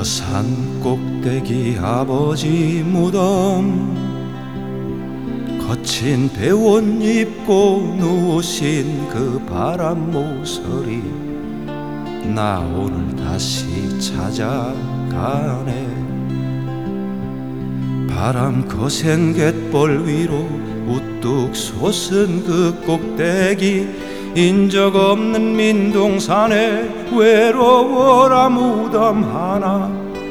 저 산 꼭대기 아버지 무덤 거친 배옷 입고 누우신 그 바람 모서리 나 오늘 다시 찾아가네. 바람 거센 갯벌 위로 우뚝 솟은 그 꼭대기 인적 없는 민둥산에 외로워라 무덤 하나.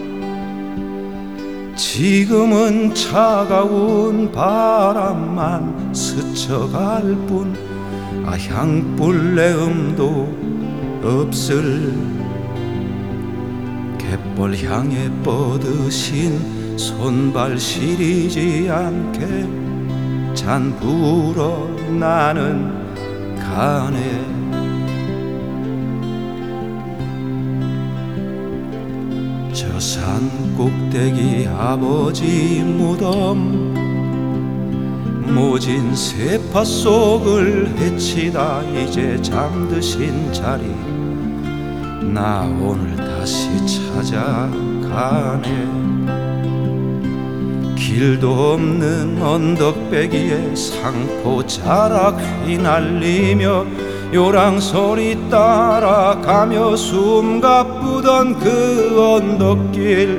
지금은 차가운 바람만 스쳐갈 뿐 향불 내음도 없을. 갯벌 향해 뻗으신 손발 시리지 않게 잔 부러 나는 가네. 저 산 꼭대기 아버지 무덤 모진 세파 속을 헤치다 이제 잠드신 자리 나 오늘 다시 찾아가네. 길도 없는 언덕배기에 상포 자락 휘날리며 요랑소리 따라가며 숨 가쁘던 그 언덕길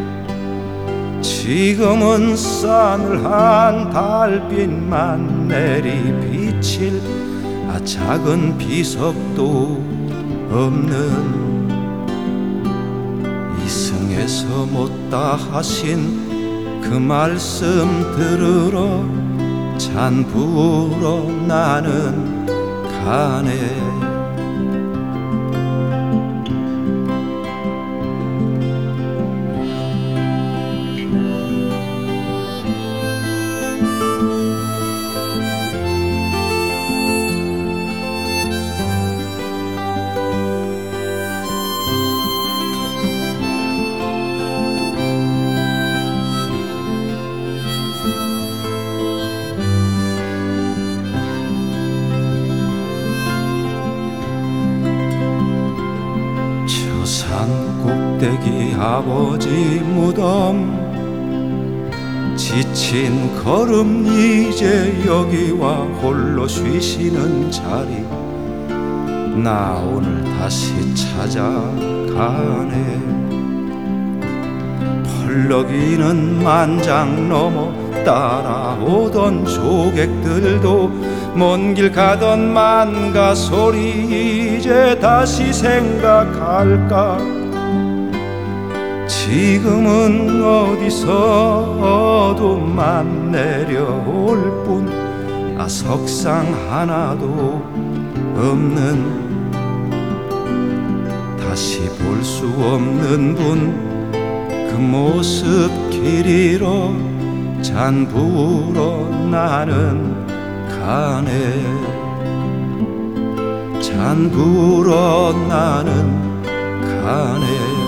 지금은 싸늘한 달빛만 내리비칠 작은 비석도 없는. 이승에서 못다 하신 그 말씀 들으러 잔 부러 나는 가네. 산 꼭대기 아버지 무덤 지친 걸음 이제 여기와 홀로 쉬시는 자리 나 오늘 다시 찾아가네. 펄럭이는 만장 넘어 따라오던 조객들도 먼 길 가던 만가 소리 이제 다시 생각할까. 지금은 어디서 어둠만 내려올 뿐 석상 하나도 없는. 다시 볼 수 없는 분 그 모습 길 잃어 잔 부러 나는 가네. 잔 부러 나는 가네.